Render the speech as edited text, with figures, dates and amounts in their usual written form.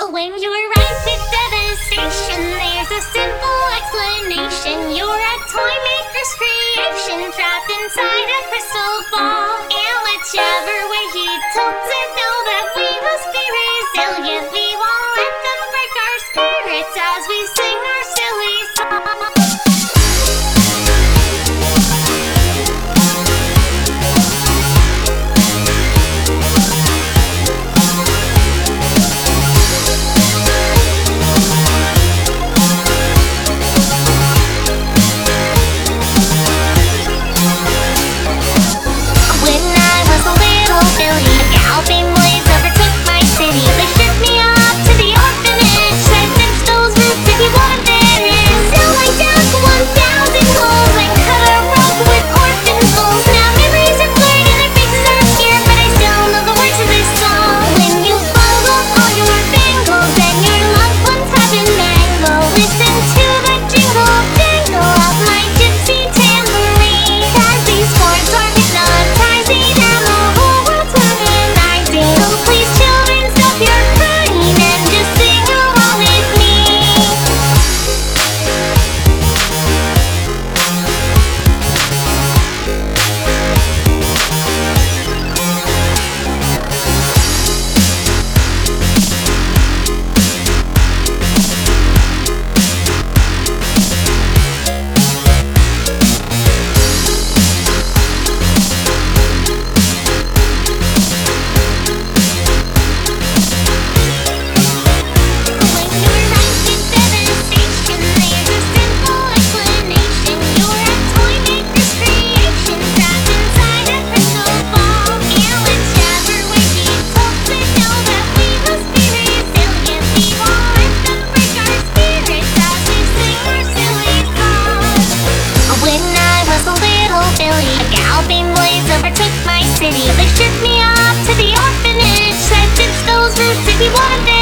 When you're ripe with devastation, there's a simple explanation. You're a toy maker's creation, trapped inside a crystal ball. And whichever way he tilts it, know that we must be resilient. We won't let them break our spirits as we sing our silly song. A galloping blaze overtook my city. They shipped me off to the orphanage, said ditch those roots if you want them.